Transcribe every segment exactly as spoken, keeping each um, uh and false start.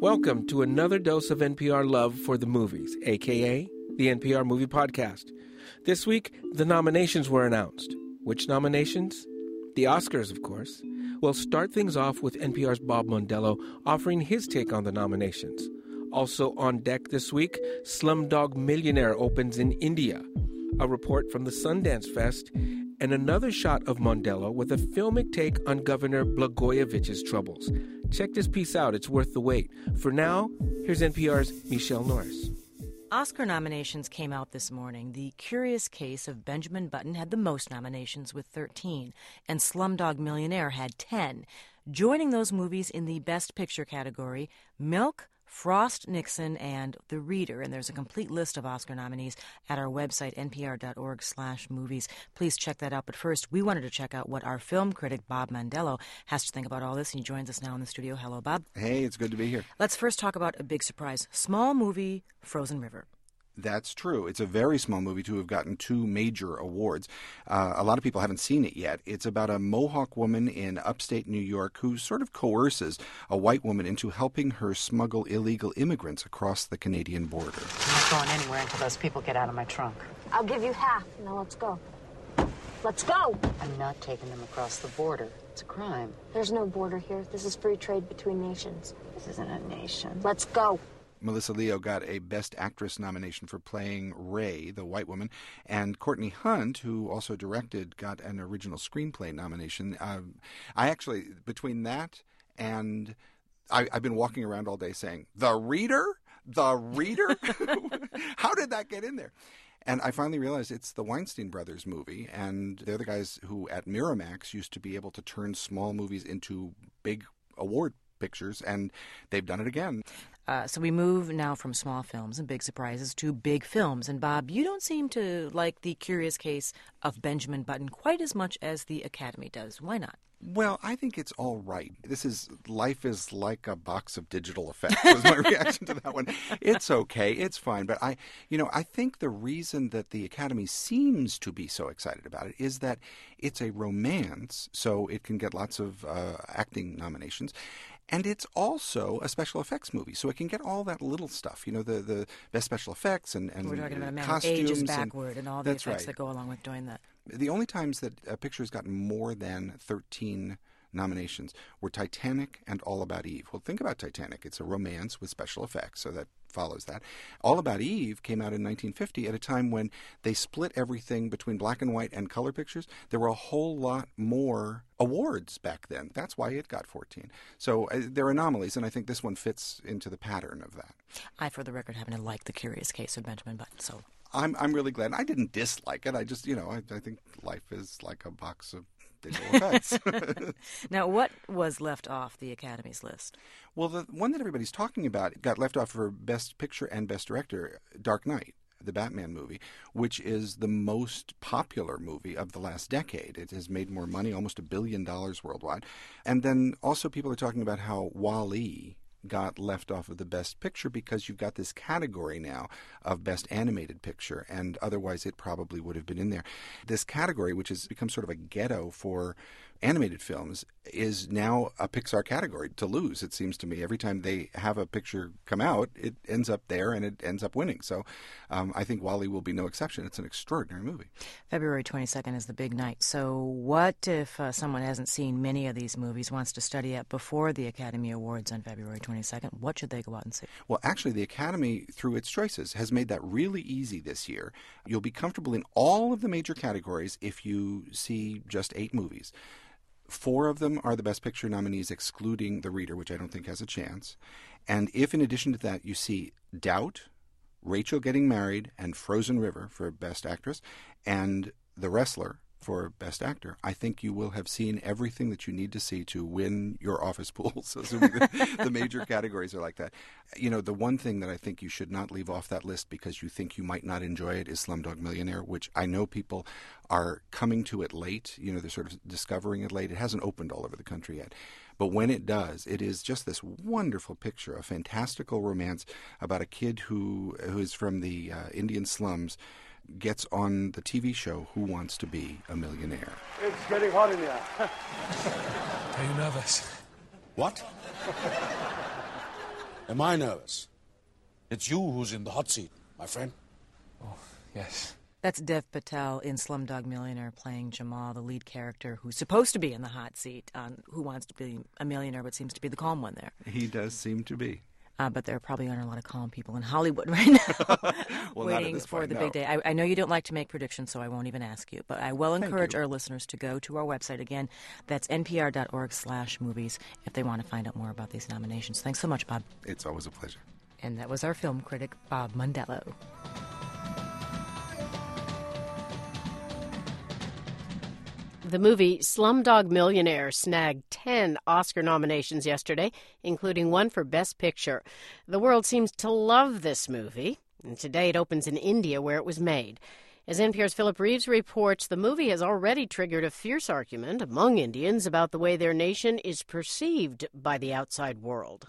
Welcome to another dose of N P R love for the movies, a k a the N P R Movie Podcast. This week, the nominations were announced. Which nominations? The Oscars, of course. We'll start things off with N P R's Bob Mondello offering his take on the nominations. Also on deck this week, Slumdog Millionaire opens in India, a report from the Sundance Fest, and another shot of Mondello with a filmic take on Governor Blagojevich's troubles. Check this piece out. It's worth the wait. For now, here's N P R's Michelle Norris. Oscar nominations came out this morning. The Curious Case of Benjamin Button had the most nominations with thirteen, and Slumdog Millionaire had ten. Joining those movies in the Best Picture category, Milk, Frost Nixon, and The Reader. And there's a complete list of Oscar nominees at our website, npr.org slash movies. Please check that out. But first, we wanted to check out what our film critic, Bob Mondello, has to think about all this. He joins us now in the studio. Hello, Bob. Hey, it's good to be here. Let's first talk about a big surprise. Small movie, Frozen River. That's true. It's a very small movie to have gotten two major awards. Uh, a lot of people haven't seen it yet. It's about a Mohawk woman in upstate New York who sort of coerces a white woman into helping her smuggle illegal immigrants across the Canadian border. I'm not going anywhere until those people get out of my trunk. I'll give you half. Now let's go. Let's go! I'm not taking them across the border. It's a crime. There's no border here. This is free trade between nations. This isn't a nation. Let's go. Melissa Leo got a Best Actress nomination for playing Ray, the white woman, and Courtney Hunt, who also directed, got an original screenplay nomination. Um, I actually, between that and I, I've been walking around all day saying, The Reader? The Reader? How did that get in there? And I finally realized it's the Weinstein Brothers movie, and they're the guys who at Miramax used to be able to turn small movies into big award pictures, and they've done it again. Uh, so we move now from small films and big surprises to big films. And Bob, you don't seem to like The Curious Case of Benjamin Button quite as much as the Academy does. Why not? Well, I think it's all right. This is Life is Like a Box of Digital Effects was my reaction to that one. It's okay. It's fine. But I, you know, I think the reason that the Academy seems to be so excited about it is that it's a romance, so it can get lots of uh, acting nominations. And it's also a special effects movie, so it can get all that little stuff, you know, the, the best special effects and, and We're talking about a man costumes. ages and, backward and all the that's effects right. that go along with doing that. The only times that a picture has gotten more than thirteen nominations were Titanic and All About Eve. Well, think about Titanic. It's a romance with special effects, so that follows that. All About Eve came out in nineteen fifty at a time when they split everything between black and white and color pictures. There were a whole lot more awards back then. That's why it got fourteen. So uh, they're anomalies, and I think this one fits into the pattern of that. I, for the record, happen to like The Curious Case of Benjamin Button, so... I'm I'm really glad. I didn't dislike it. I just, you know, I, I think life is like a box of digital effects. Now, what was left off the Academy's list? Well, the one that everybody's talking about got left off for Best Picture and Best Director, Dark Knight, the Batman movie, which is the most popular movie of the last decade. It has made more money, almost a billion dollars worldwide. And then also people are talking about how Wall-E got left off of the Best Picture because you've got this category now of Best Animated Picture, and otherwise it probably would have been in there. This category, which has become sort of a ghetto for animated films, is now a Pixar category to lose, it seems to me. Every time they have a picture come out, it ends up there and it ends up winning. So um, I think Wall-E will be no exception. It's an extraordinary movie. February twenty-second is the big night. So what if uh, someone hasn't seen many of these movies, wants to study it before the Academy Awards on February twenty-second? What should they go out and see? Well, actually, the Academy, through its choices, has made that really easy this year. You'll be comfortable in all of the major categories if you see just eight movies. Four of them are the Best Picture nominees, excluding The Reader, which I don't think has a chance. And if, in addition to that, you see Doubt, Rachel Getting Married, and Frozen River for Best Actress, and The Wrestler for Best Actor, I think you will have seen everything that you need to see to win your office pools, assuming the, the major categories are like that. You know, the one thing that I think you should not leave off that list because you think you might not enjoy it is Slumdog Millionaire, which I know people are coming to it late. You know, they're sort of discovering it late. It hasn't opened all over the country yet. But when it does, it is just this wonderful picture, a fantastical romance about a kid who who is from the uh, Indian slums, gets on the T V show Who Wants to Be a Millionaire. It's getting hot in here. Are you nervous? What? Am I nervous? It's you who's in the hot seat, my friend. Oh, yes. That's Dev Patel in Slumdog Millionaire playing Jamal, the lead character who's supposed to be in the hot seat on Who Wants to Be a Millionaire but seems to be the calm one there. He does seem to be. Uh, but there probably aren't a lot of calm people in Hollywood right now well, waiting for point, the no. big day. I, I know you don't like to make predictions, so I won't even ask you. But I will encourage you. our listeners to go to our website again. That's npr.org slash movies if they want to find out more about these nominations. Thanks so much, Bob. It's always a pleasure. And that was our film critic, Bob Mondello. The movie Slumdog Millionaire snagged ten Oscar nominations yesterday, including one for Best Picture. The world seems to love this movie, and today it opens in India where it was made. As N P R's Philip Reeves reports, the movie has already triggered a fierce argument among Indians about the way their nation is perceived by the outside world.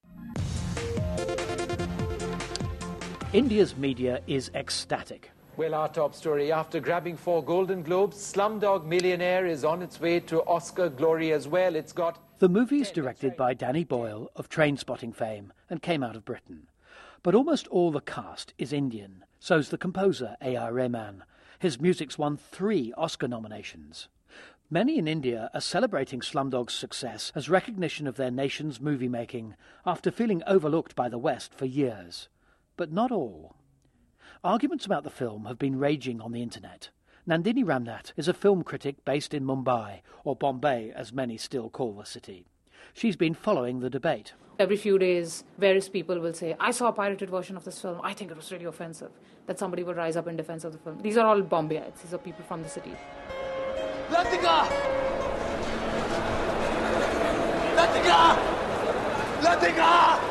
India's media is ecstatic. Well, our top story. After grabbing four Golden Globes, Slumdog Millionaire is on its way to Oscar glory as well. It's got... The movie is directed by Danny Boyle of Trainspotting fame and came out of Britain. But almost all the cast is Indian. So's the composer A R Rahman. His music's won three Oscar nominations. Many in India are celebrating Slumdog's success as recognition of their nation's movie making after feeling overlooked by the West for years. But not all. Arguments about the film have been raging on the internet. Nandini Ramnath is a film critic based in Mumbai, or Bombay as many still call the city. She's been following the debate. Every few days, various people will say, I saw a pirated version of this film. I think it was really offensive. That somebody would rise up in defense of the film. These are all Bombayites. These are people from the city. Latika! Latika! Latika!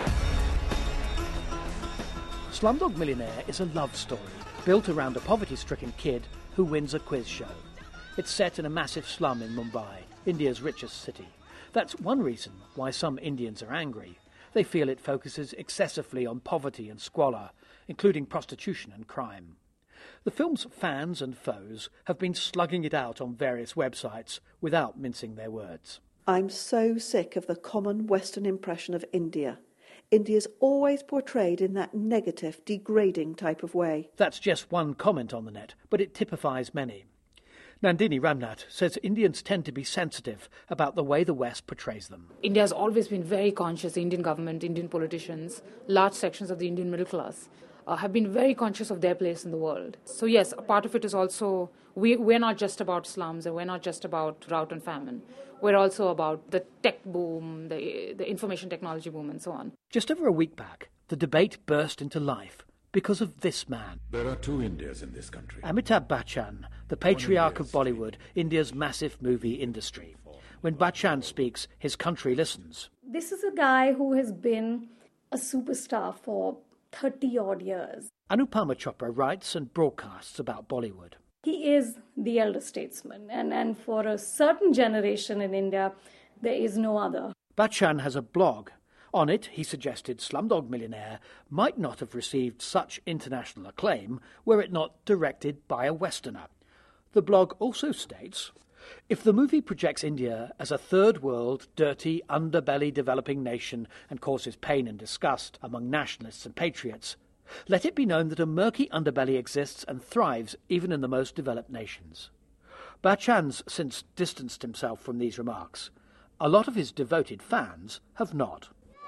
Slumdog Millionaire is a love story built around a poverty-stricken kid who wins a quiz show. It's set in a massive slum in Mumbai, India's richest city. That's one reason why some Indians are angry. They feel it focuses excessively on poverty and squalor, including prostitution and crime. The film's fans and foes have been slugging it out on various websites without mincing their words. I'm so sick of the common Western impression of India. India's always portrayed in that negative, degrading type of way. That's just one comment on the net, but it typifies many. Nandini Ramnath says Indians tend to be sensitive about the way the West portrays them. India has always been very conscious, the Indian government, Indian politicians, large sections of the Indian middle class uh, have been very conscious of their place in the world. So yes, a part of it is also, we, we're not just about slums and we're not just about drought and famine. We're also about the tech boom, the, the information technology boom and so on. Just over a week back, the debate burst into life because of this man. There are two Indias in this country. Amitabh Bachchan, the patriarch of Bollywood, India's massive movie industry. When Bachchan speaks, his country listens. This is a guy who has been a superstar for thirty-odd years. Anupama Chopra writes and broadcasts about Bollywood. He is the elder statesman, and, and for a certain generation in India, there is no other. Bachchan has a blog. On it, he suggested Slumdog Millionaire might not have received such international acclaim were it not directed by a Westerner. The blog also states, if the movie projects India as a third world, dirty, underbelly developing nation and causes pain and disgust among nationalists and patriots, let it be known that a murky underbelly exists and thrives even in the most developed nations. Bachchan's since distanced himself from these remarks. A lot of his devoted fans have not.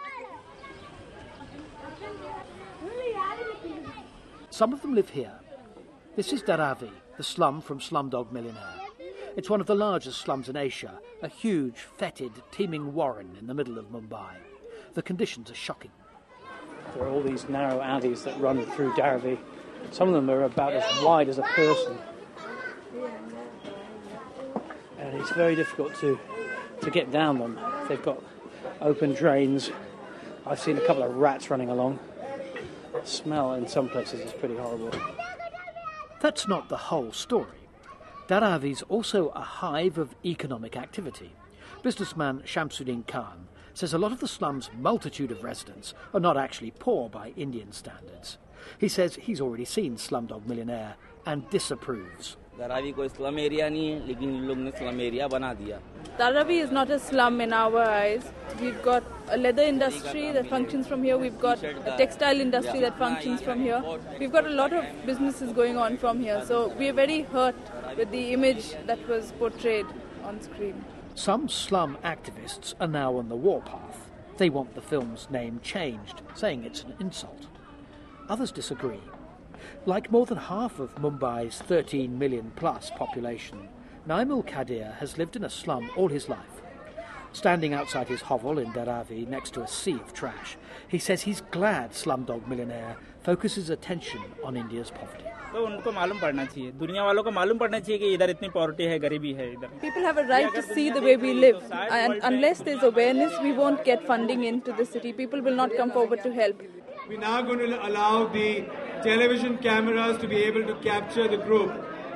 Some of them live here. This is Dharavi, the slum from Slumdog Millionaire. It's one of the largest slums in Asia, a huge, fetid, teeming warren in the middle of Mumbai. The conditions are shocking. There are all these narrow alleys that run through Dharavi. Some of them are about as wide as a person. And it's very difficult to, to get down them. They've got open drains. I've seen a couple of rats running along. The smell in some places is pretty horrible. That's not the whole story. Dharavi's also a hive of economic activity. Businessman Shamsuddin Khan says a lot of the slum's multitude of residents are not actually poor by Indian standards. He says he's already seen Slumdog Millionaire and disapproves. Dharavi koi slum area nahi hai, lekin in log ne slum area bana diya. Dharavi is not a slum in our eyes. We've got a leather industry that functions from here. We've got a textile industry that functions from here. We've got a lot of businesses going on from here. So we're very hurt with the image that was portrayed on screen. Some slum activists are now on the warpath. They want the film's name changed, saying it's an insult. Others disagree. Like more than half of Mumbai's thirteen million plus population, Naimul Kadir has lived in a slum all his life. Standing outside his hovel in Dharavi next to a sea of trash, he says he's glad Slumdog Millionaire focuses attention on India's poverty. तो उनको मालूम पड़ना चाहिए दुनिया वालों को मालूम पड़ना चाहिए कि इधर इतनी पॉवर्टी है गरीबी है इधर People have a right to see the way we live, and unless there's awareness, we won't get funding into the city. People will not come forward to help. We're now going to allow the television cameras to be able to capture the group.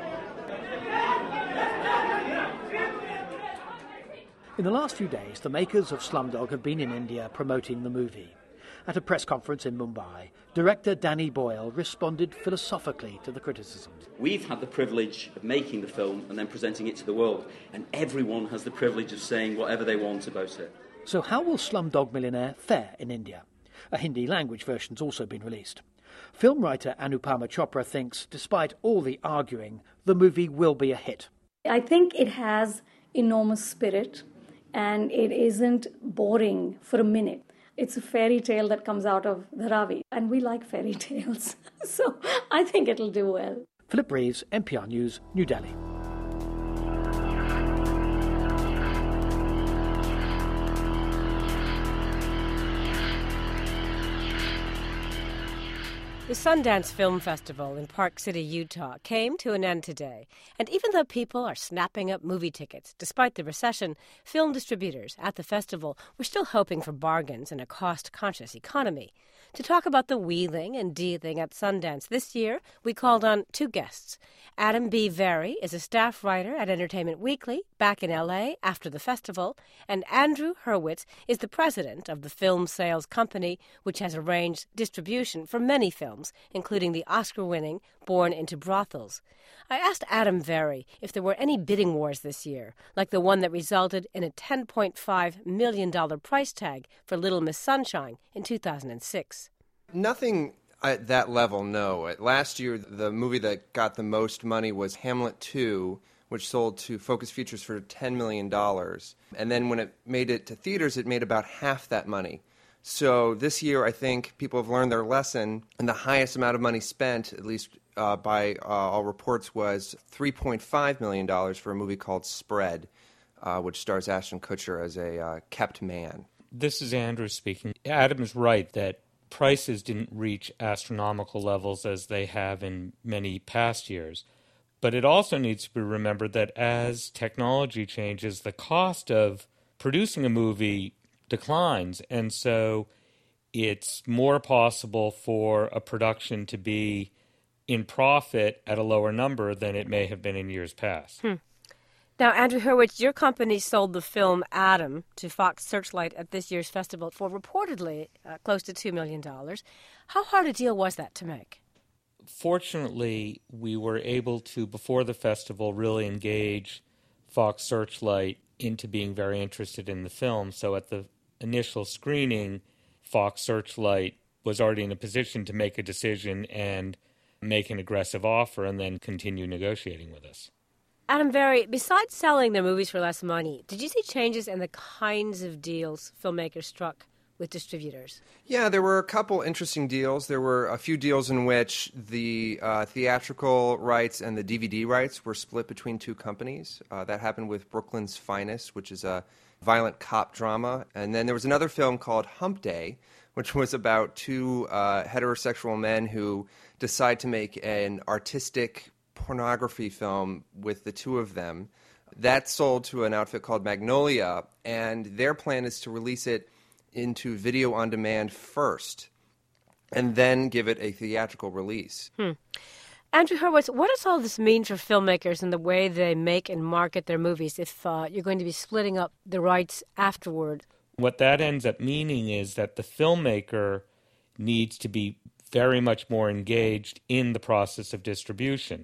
In the last few days, the makers of Slumdog have been in India promoting the movie. At a press conference in Mumbai, director Danny Boyle responded philosophically to the criticisms. We've had the privilege of making the film and then presenting it to the world, and everyone has the privilege of saying whatever they want about it. So how will Slumdog Millionaire fare in India? A Hindi language version's also been released. Film writer Anupama Chopra thinks, despite all the arguing, the movie will be a hit. I think it has enormous spirit, and it isn't boring for a minute. It's a fairy tale that comes out of Dharavi, and we like fairy tales. So I think it'll do well. Philip Reeves, N P R News, New Delhi. The Sundance Film Festival in Park City, Utah, came to an end today. And even though people are snapping up movie tickets, despite the recession, film distributors at the festival were still hoping for bargains in a cost-conscious economy. To talk about the wheeling and dealing at Sundance this year, we called on two guests. Adam B. Vary is a staff writer at Entertainment Weekly, back in L A after the festival, and Andrew Hurwitz is the president of the film sales company, which has arranged distribution for many films, including the Oscar-winning Born into Brothels. I asked Adam Vary if there were any bidding wars this year, like the one that resulted in a ten point five million dollars price tag for Little Miss Sunshine in two thousand six. Nothing at that level, no. Last year, the movie that got the most money was Hamlet two, which sold to Focus Features for ten million dollars. And then when it made it to theaters, it made about half that money. So this year, I think people have learned their lesson, and the highest amount of money spent, at least uh, by uh, all reports, was three point five million dollars for a movie called Spread, uh, which stars Ashton Kutcher as a uh, kept man. This is Andrew speaking. Adam's right that prices didn't reach astronomical levels as they have in many past years. But it also needs to be remembered that as technology changes, the cost of producing a movie declines, and so it's more possible for a production to be in profit at a lower number than it may have been in years past. Hmm. Now, Andrew Hurwitz, your company sold the film Adam to Fox Searchlight at this year's festival for reportedly uh, close to two million dollars. How hard a deal was that to make? Fortunately, we were able to, before the festival, really engage Fox Searchlight into being very interested in the film. So at the initial screening, Fox Searchlight was already in a position to make a decision and make an aggressive offer and then continue negotiating with us. Adam Vary, besides selling their movies for less money, did you see changes in the kinds of deals filmmakers struck with distributors? Yeah, there were a couple interesting deals. There were a few deals in which the uh, theatrical rights and the D V D rights were split between two companies. Uh, that happened with Brooklyn's Finest, which is a violent cop drama. And then there was another film called Hump Day, which was about two uh, heterosexual men who decide to make an artistic pornography film with the two of them. That sold to an outfit called Magnolia, and their plan is to release it into video on demand first and then give it a theatrical release. Hmm. Andrew Hurwitz, what does all this mean for filmmakers and the way they make and market their movies if uh, you're going to be splitting up the rights afterward? What that ends up meaning is that the filmmaker needs to be very much more engaged in the process of distribution,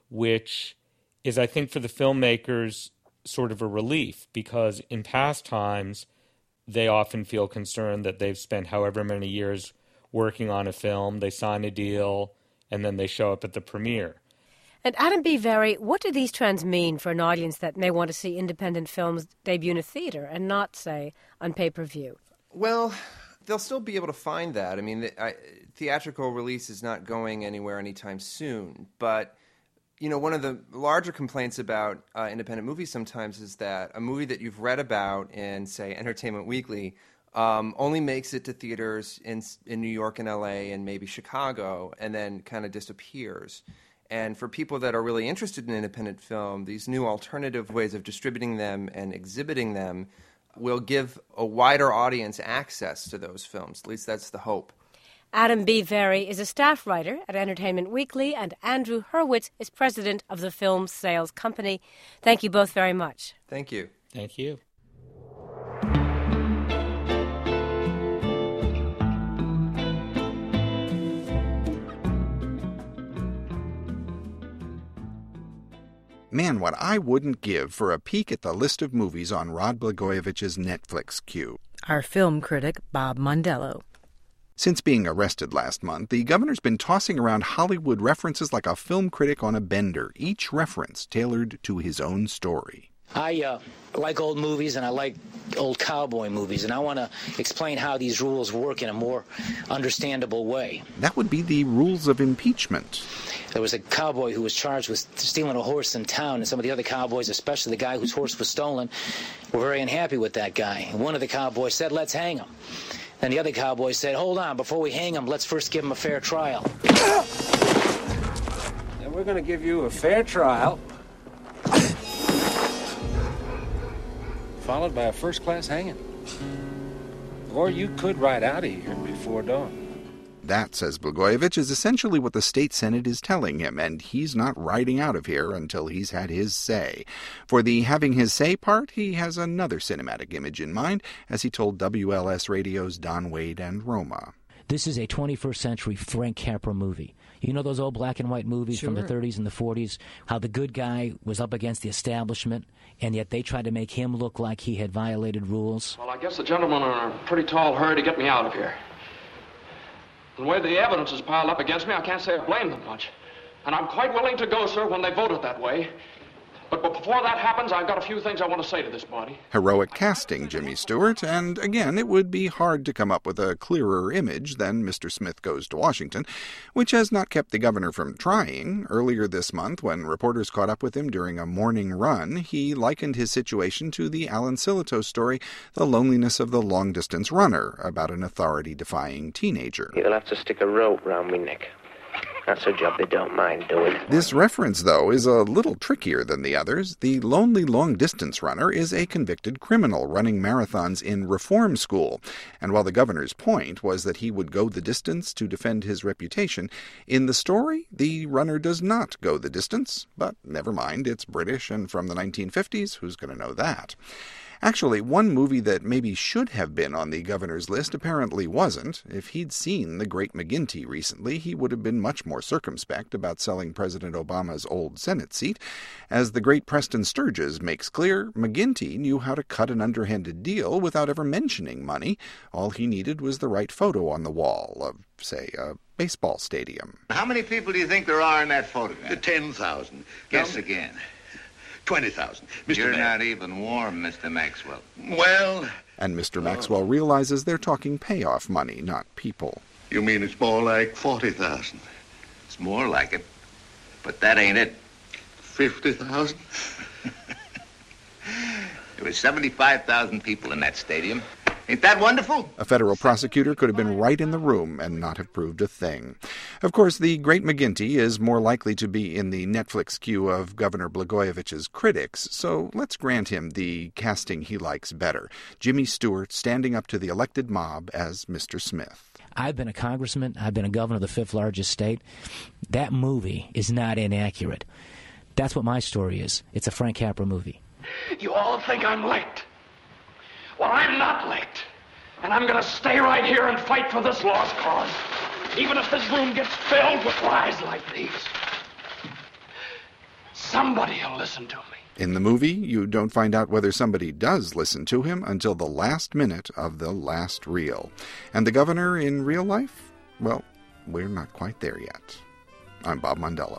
which is, I think, for the filmmakers sort of a relief, because in past times, they often feel concerned that they've spent however many years working on a film, they sign a deal, and then they show up at the premiere. And Adam B. Very, what do these trends mean for an audience that may want to see independent films debut in a theater and not, say, on pay-per-view? Well, they'll still be able to find that. I mean, the I, theatrical release is not going anywhere anytime soon. But, you know, one of the larger complaints about uh, independent movies sometimes is that a movie that you've read about in, say, Entertainment Weekly um, only makes it to theaters in in New York and L A and maybe Chicago and then kind of disappears. And for people that are really interested in independent film, these new alternative ways of distributing them and exhibiting them will give a wider audience access to those films. At least that's the hope. Adam B. Very is a staff writer at Entertainment Weekly, and Andrew Hurwitz is president of the Film Sales Company. Thank you both very much. Thank you. Thank you. Man, what I wouldn't give for a peek at the list of movies on Rod Blagojevich's Netflix queue. Our film critic, Bob Mondello. Since being arrested last month, the governor's been tossing around Hollywood references like a film critic on a bender, each reference tailored to his own story. I uh, like old movies, and I like old cowboy movies, and I want to explain how these rules work in a more understandable way. That would be the rules of impeachment. There was a cowboy who was charged with stealing a horse in town, and some of the other cowboys, especially the guy whose horse was stolen, were very unhappy with that guy. And one of the cowboys said, "Let's hang him." Then the other cowboy said, "Hold on, before we hang him, let's first give him a fair trial." And we're going to give you a fair trial, followed by a first-class hanging. Or you could ride out of here before dawn. That, says Blagojevich, is essentially what the state senate is telling him, and he's not riding out of here until he's had his say. For the having his say part, he has another cinematic image in mind, as he told W L S Radio's Don Wade and Roma. This is a twenty-first century Frank Capra movie. You know those old black and white movies Sure. from the thirties and the forties? How the good guy was up against the establishment, and yet they tried to make him look like he had violated rules? Well, I guess the gentlemen are in a pretty tall hurry to get me out of here. The way the evidence is piled up against me, I can't say I blame them much. And I'm quite willing to go, sir, when they voted that way. But before that happens, I've got a few things I want to say to this body. Heroic casting, Jimmy Stewart, and again, it would be hard to come up with a clearer image than Mister Smith Goes to Washington, which has not kept the governor from trying. Earlier this month, when reporters caught up with him during a morning run, he likened his situation to the Alan Sillitoe story, The Loneliness of the Long-Distance Runner, about an authority-defying teenager. You'll have to stick a rope round me neck. That's a job they don't mind doing. This reference, though, is a little trickier than the others. The lonely long-distance runner is a convicted criminal running marathons in reform school. And while the governor's point was that he would go the distance to defend his reputation, in the story, the runner does not go the distance. But never mind, it's British and from the nineteen fifties. Who's going to know that? Actually, one movie that maybe should have been on the governor's list apparently wasn't. If he'd seen The Great McGinty recently, he would have been much more circumspect about selling President Obama's old Senate seat. As the great Preston Sturges makes clear, McGinty knew how to cut an underhanded deal without ever mentioning money. All he needed was the right photo on the wall of, say, a baseball stadium. How many people do you think there are in that photograph? ten thousand. Guess again. twenty thousand. Mister You're Mayor. not even warm, Mister Maxwell. Well... And Mister Maxwell realizes they're talking payoff money, not people. You mean it's more like forty thousand? It's more like it, but that ain't it. fifty thousand? There were seventy-five thousand people in that stadium. Ain't that wonderful? A federal prosecutor could have been right in the room and not have proved a thing. Of course, the Great McGinty is more likely to be in the Netflix queue of Governor Blagojevich's critics, so let's grant him the casting he likes better. Jimmy Stewart standing up to the elected mob as Mister Smith. I've been a congressman. I've been a governor of the fifth largest state. That movie is not inaccurate. That's what my story is. It's a Frank Capra movie. You all think I'm late. Well, I'm not late. And I'm going to stay right here and fight for this lost cause, even if this room gets filled with lies like these. Somebody will listen to me. In the movie, you don't find out whether somebody does listen to him until the last minute of the last reel. And the governor in real life? Well, we're not quite there yet. I'm Bob Mondello.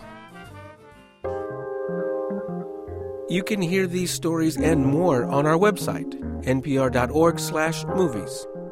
You can hear these stories and more on our website, npr dot org slash movies.